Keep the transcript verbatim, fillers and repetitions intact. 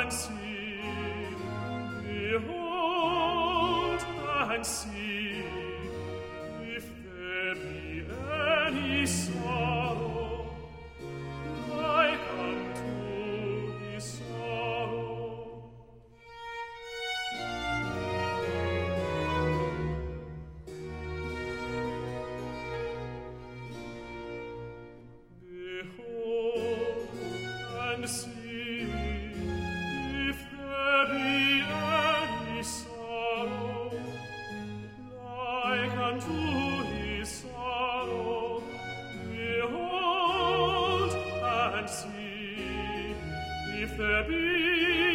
and see, behold and see, if there be any sorrow like unto his sorrow. Behold and see, if there be any sorrow like unto his sorrow. Behold and see, if there be